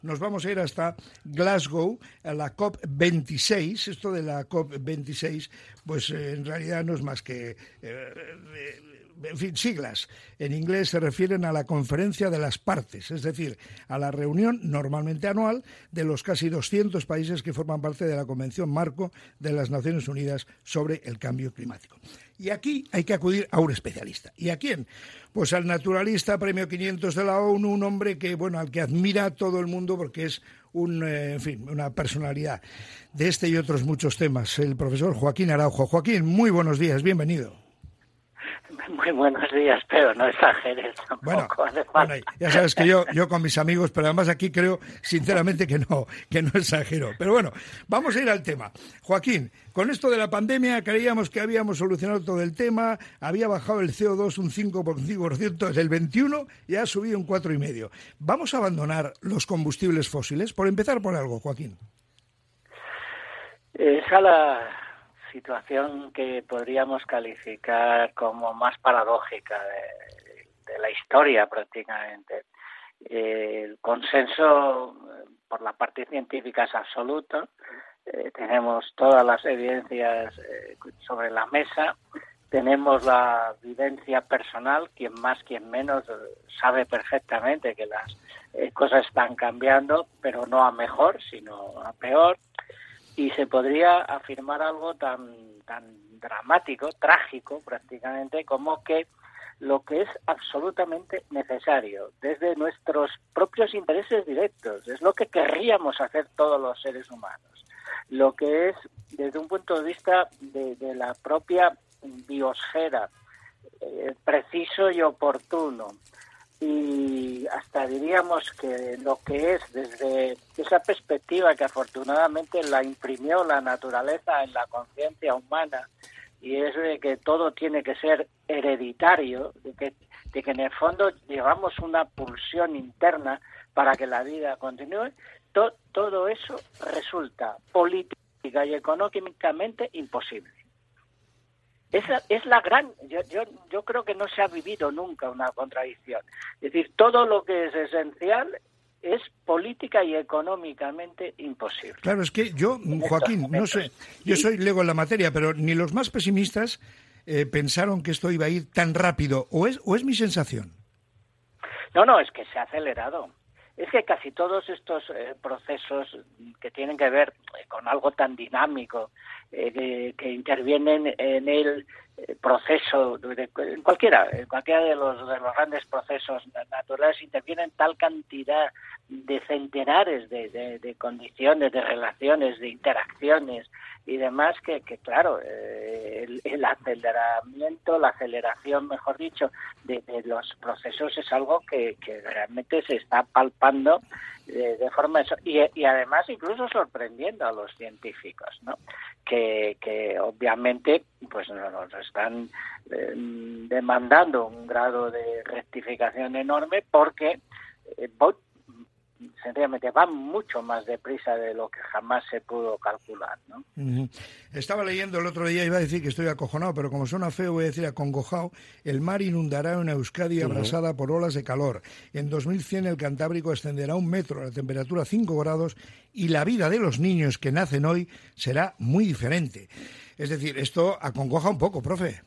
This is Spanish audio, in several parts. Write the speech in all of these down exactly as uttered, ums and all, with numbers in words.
Nos vamos a ir hasta Glasgow, a la COP veintiséis. Esto de la COP veintiséis, pues eh, en realidad no es más que... Eh, eh, en fin, siglas. En inglés se refieren a la Conferencia de las Partes, es decir, a la reunión normalmente anual de los casi doscientos países que forman parte de la Convención Marco de las Naciones Unidas sobre el Cambio Climático. Y aquí hay que acudir a un especialista. ¿Y a quién? Pues al naturalista Premio quinientos de la ONU, un hombre que, bueno, al que admira todo el mundo porque es un, eh, en fin, una personalidad de este y otros muchos temas, el profesor Joaquín Araujo. Joaquín, muy buenos días, bienvenido. Muy buenos días, pero no exageres tampoco. Bueno, bueno, ya sabes que yo, yo con mis amigos, pero además aquí creo sinceramente que no, que no exagero. Pero bueno, vamos a ir al tema. Joaquín, con esto de la pandemia creíamos que habíamos solucionado todo el tema, había bajado el C O dos un cinco por ciento desde el veintiuno y ha subido un cuatro coma cinco por ciento. ¿Vamos a abandonar los combustibles fósiles? Por empezar por algo, Joaquín. Esa es la situación que podríamos calificar como más paradójica de, de la historia prácticamente. El consenso por la parte científica es absoluto, eh, tenemos todas las evidencias eh, sobre la mesa, tenemos la vivencia personal, quien más, quien menos, sabe perfectamente que las eh, cosas están cambiando, pero no a mejor, sino a peor. Y se podría afirmar algo tan, tan dramático, trágico prácticamente, como que lo que es absolutamente necesario desde nuestros propios intereses directos, es lo que querríamos hacer todos los seres humanos, lo que es desde un punto de vista de, de la propia biosfera, eh, preciso y oportuno. Y hasta diríamos que lo que es desde esa perspectiva que afortunadamente la imprimió la naturaleza en la conciencia humana, y es de que todo tiene que ser hereditario, de que, de que en el fondo llevamos una pulsión interna para que la vida continúe, to, todo eso resulta política y económicamente imposible. Esa es la gran, yo, yo, yo creo que no se ha vivido nunca una contradicción. Es decir, todo lo que es esencial es política y económicamente imposible. Claro, es que yo, Joaquín, no sé, yo soy lego en la materia, pero ni los más pesimistas eh, pensaron que esto iba a ir tan rápido, ¿o es, o es mi sensación? No, no, es que se ha acelerado. Es que casi todos estos eh, procesos que tienen que ver con algo tan dinámico, eh, que, que intervienen en el eh, proceso, de, en cualquiera, en cualquiera de los, de los grandes procesos naturales, intervienen tal cantidad de centenares de, de, de condiciones, de relaciones, de interacciones y demás, que, que claro, eh, el, el aceleramiento, la aceleración, mejor dicho, de, de los procesos es algo que, que realmente se está palpando de, de forma... Y, y además incluso sorprendiendo a los científicos, ¿no? Que, que obviamente pues nos están eh, demandando un grado de rectificación enorme porque eh, sencillamente van mucho más deprisa de lo que jamás se pudo calcular, ¿no? Uh-huh. Estaba leyendo el otro día, iba a decir que estoy acojonado, pero como suena feo voy a decir acongojado. El mar inundará una Euskadi abrasada uh-huh. por olas de calor. En dos mil cien el Cantábrico ascenderá un metro, la temperatura cinco grados y la vida de los niños que nacen hoy será muy diferente. Es decir, esto acongoja un poco, profe.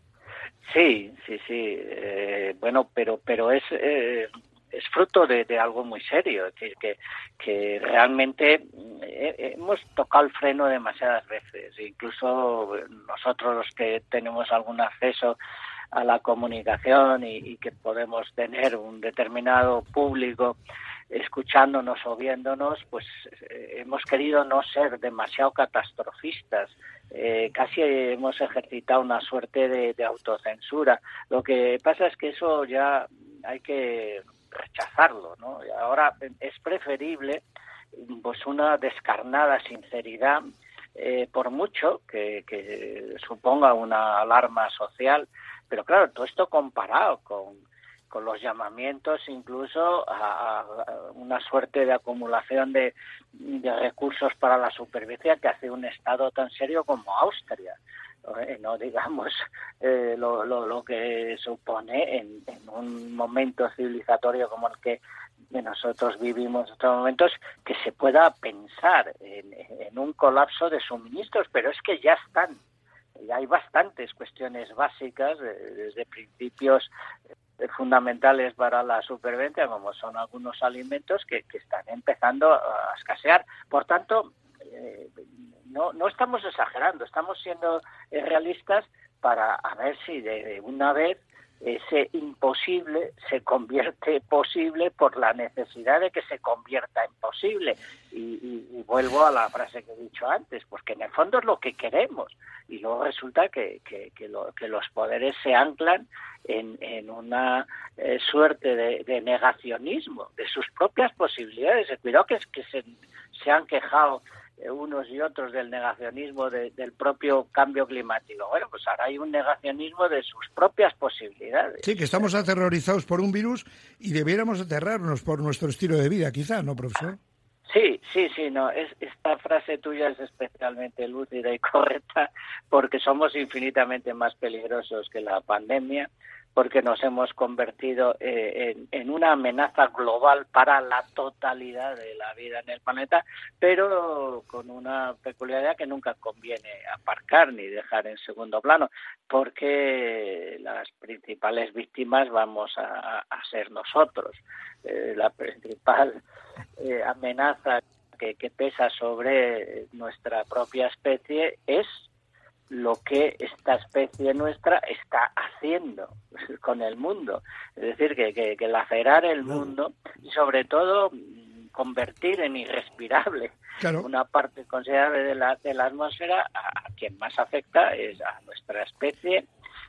Sí, sí, sí. Eh, bueno, pero pero es... Eh... es fruto de, de algo muy serio, es decir, que, que realmente eh, hemos tocado el freno demasiadas veces, incluso nosotros los que tenemos algún acceso a la comunicación y, y que podemos tener un determinado público escuchándonos o viéndonos, pues eh, hemos querido no ser demasiado catastrofistas, eh, casi hemos ejercitado una suerte de, de autocensura. Lo que pasa es que eso ya hay que rechazarlo, ¿no? Y ahora es preferible pues una descarnada sinceridad, eh, por mucho que, que suponga una alarma social, pero claro, todo esto comparado con, con los llamamientos incluso a, a una suerte de acumulación de, de recursos para la supervivencia que hace un Estado tan serio como Austria. No digamos eh, lo, lo, lo que supone en, en un momento civilizatorio como el que que nosotros vivimos en estos momentos, que se pueda pensar en, en un colapso de suministros, pero es que ya están. Y hay bastantes cuestiones básicas, desde principios fundamentales para la supervivencia, como son algunos alimentos que, que están empezando a escasear. Por tanto, eh, no, no estamos exagerando, estamos siendo realistas para a ver si de, de una vez ese imposible se convierte posible por la necesidad de que se convierta en posible. Y, y, y vuelvo a la frase que he dicho antes, porque en el fondo es lo que queremos. Y luego resulta que, que, que, lo, que los poderes se anclan en, en una eh, suerte de, de negacionismo de sus propias posibilidades. Cuidado que, es que se, se han quejado unos y otros del negacionismo de, del propio cambio climático. Bueno, pues ahora hay un negacionismo de sus propias posibilidades. Sí, que estamos aterrorizados por un virus y debiéramos aterrarnos por nuestro estilo de vida, quizá, ¿no, profesor? Sí, sí, sí, no, es, esta frase tuya es especialmente lúcida y correcta porque somos infinitamente más peligrosos que la pandemia, porque nos hemos convertido eh, en, en una amenaza global para la totalidad de la vida en el planeta, pero con una peculiaridad que nunca conviene aparcar ni dejar en segundo plano, porque las principales víctimas vamos a, a ser nosotros. Eh, la principal eh, amenaza que, que pesa sobre nuestra propia especie es lo que esta especie nuestra está haciendo con el mundo. Es decir, que, que, que lacerar el mundo y sobre todo convertir en irrespirable claro. una parte considerable de la, de la atmósfera, a, a quien más afecta es a nuestra especie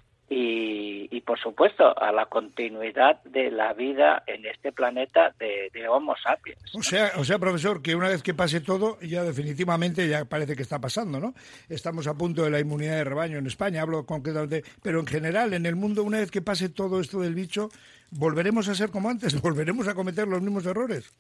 y, y, por supuesto, a la continuidad de la vida en este planeta de, de Homo sapiens. O sea, o sea, profesor, que una vez que pase todo, ya definitivamente ya parece que está pasando, ¿no? Estamos a punto de la inmunidad de rebaño en España, hablo concretamente, pero en general, en el mundo, una vez que pase todo esto del bicho, ¿volveremos a ser como antes? ¿Volveremos a cometer los mismos errores?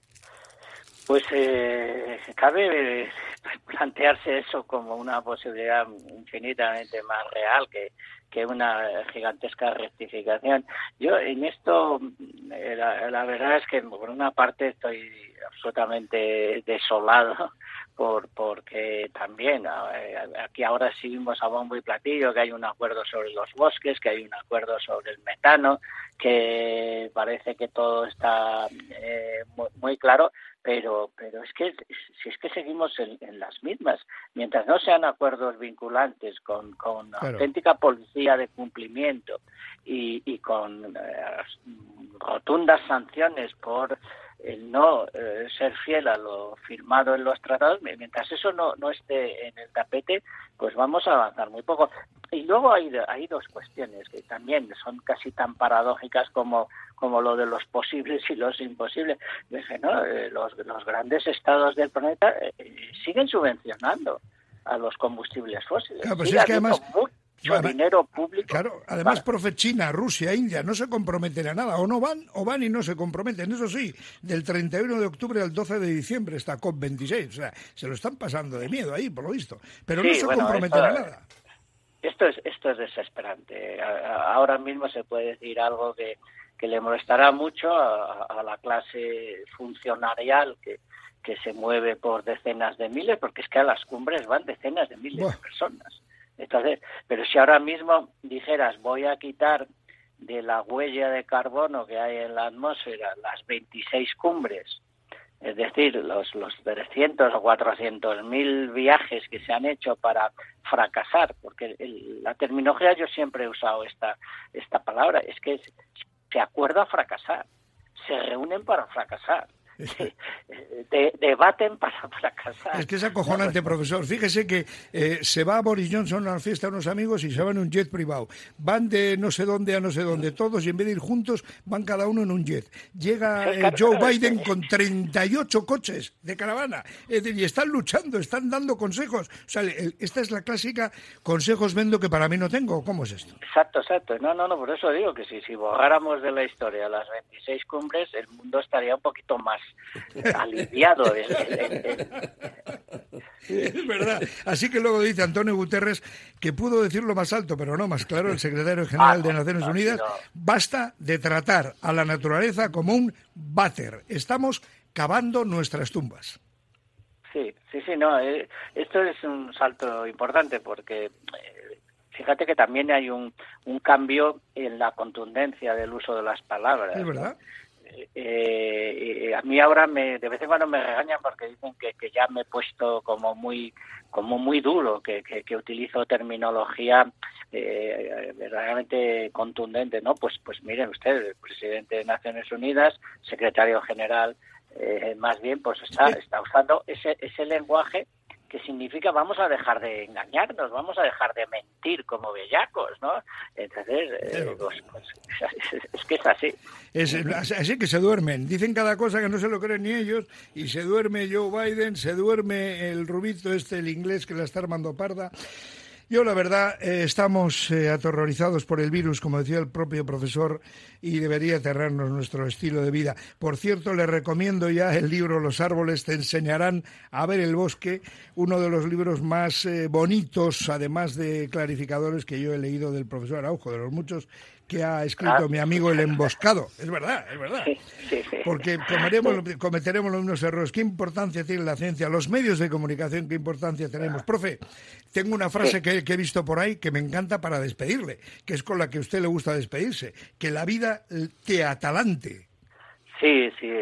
Pues eh, cabe plantearse eso como una posibilidad infinitamente más real que, que una gigantesca rectificación. Yo en esto, eh, la, la verdad es que por una parte estoy absolutamente desolado por porque también eh, aquí ahora sí vimos a bombo y platillo que hay un acuerdo sobre los bosques, que hay un acuerdo sobre el metano, que parece que todo está eh, muy, muy claro, pero pero es que si es que seguimos en, en las mismas, mientras no sean acuerdos vinculantes con, con claro. auténtica policía de cumplimiento y, y con eh, rotundas sanciones por el no eh, ser fiel a lo firmado en los tratados, mientras eso no, no esté en el tapete, pues vamos a avanzar muy poco. Y luego hay, hay dos cuestiones que también son casi tan paradójicas como, como lo de los posibles y los imposibles. Dije, ¿no? eh, los, los grandes estados del planeta eh, siguen subvencionando a los combustibles fósiles. Claro, pues es que además... Mucho además, dinero público. Claro, además, para... profe, China, Rusia, India no se comprometen a nada, o no van, o van y no se comprometen. Eso sí, del treinta y uno de octubre al doce de diciembre está COP veintiséis, o sea, se lo están pasando de miedo ahí, por lo visto, pero sí, no se bueno, comprometen esto, a nada. Esto es, esto es desesperante. Ahora mismo se puede decir algo que, que le molestará mucho a, a la clase funcionarial que, que se mueve por decenas de miles, porque es que a las cumbres van decenas de miles bueno. de personas. Entonces, pero si ahora mismo dijeras voy a quitar de la huella de carbono que hay en la atmósfera las veintiséis cumbres, es decir, los los trescientos o cuatrocientos mil viajes que se han hecho para fracasar, porque el, la terminología yo siempre he usado esta esta palabra, es que se acuerda fracasar, se reúnen para fracasar. De, debaten para fracasar. Es que es acojonante, profesor. Fíjese que eh, se va a Boris Johnson a una fiesta a unos amigos y se van en un jet privado. Van de no sé dónde a no sé dónde todos y en vez de ir juntos van cada uno en un jet. Llega eh, Joe Biden con treinta y ocho coches de caravana eh, y están luchando, están dando consejos. O sea, el, esta es la clásica consejos vendo que para mí no tengo. ¿Cómo es esto? Exacto, exacto. No, no, no, por eso digo que si, si borráramos de la historia las veintiséis cumbres, el mundo estaría un poquito más aliviado. El, el, el, el, Es verdad. Así que luego dice Antonio Guterres que pudo decirlo más alto, pero no más claro, el secretario general ah, de Naciones no, Unidas, no. Basta de tratar a la naturaleza como un váter. Estamos cavando nuestras tumbas. Sí, sí, sí, no. Eh, esto es un salto importante porque eh, fíjate que también hay un, un cambio en la contundencia del uso de las palabras. Es verdad. ¿No? Eh, eh, a mí ahora me, de vez en cuando me regañan porque dicen que, que ya me he puesto como muy como muy duro, que, que, que utilizo terminología eh, verdaderamente contundente, ¿no? Pues pues miren ustedes, el presidente de Naciones Unidas, secretario general, eh, más bien pues está está usando ese ese lenguaje que significa vamos a dejar de engañarnos, vamos a dejar de mentir como bellacos, ¿no? Entonces, eh, pues, pues, es, es que es así. Es así que se duermen. Dicen cada cosa que no se lo creen ni ellos, y se duerme Joe Biden, se duerme el rubito este, el inglés, que la está armando parda. Yo, la verdad, eh, estamos eh, aterrorizados por el virus, como decía el propio profesor, y debería aterrarnos nuestro estilo de vida. Por cierto, le recomiendo ya el libro Los árboles te enseñarán a ver el bosque, uno de los libros más eh, bonitos, además de clarificadores, que yo he leído del profesor Araujo, de los muchos que ha escrito ah, mi amigo El Emboscado. Es verdad, es verdad. Sí, sí, sí. Porque cometeremos, cometeremos los mismos errores. ¿Qué importancia tiene la ciencia? Los medios de comunicación, ¿qué importancia tenemos? Profe, tengo una frase sí. que, que he visto por ahí que me encanta para despedirle, que es con la que a usted le gusta despedirse, que la vida te atalante. Sí, sí,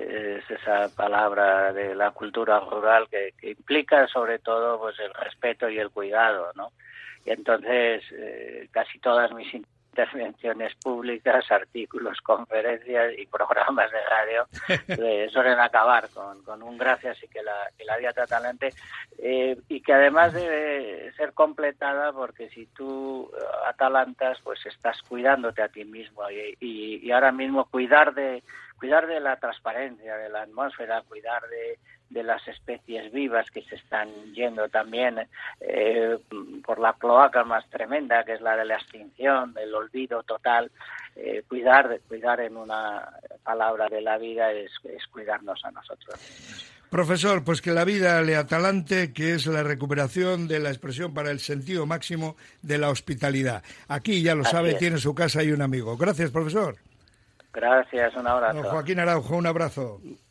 es esa palabra de la cultura rural que, que implica sobre todo pues el respeto y el cuidado, ¿no? Y entonces eh, casi todas mis intervenciones públicas, artículos, conferencias y programas de radio eh, suelen acabar con, con un gracias y que la, que la vida te atalante, eh, y que además debe ser completada porque si tú atalantas pues estás cuidándote a ti mismo y, y, y ahora mismo cuidar de cuidar de la transparencia de la atmósfera, cuidar de de las especies vivas que se están yendo también eh, por la cloaca más tremenda, que es la de la extinción, del olvido total. Eh, cuidar, cuidar en una palabra de la vida es, es cuidarnos a nosotros. Profesor, pues que la vida le atalante, que es la recuperación de la expresión para el sentido máximo de la hospitalidad. Aquí, ya lo Así sabe, es. Tiene su casa y un amigo. Gracias, profesor. Gracias, un abrazo. Joaquín Araujo, un abrazo.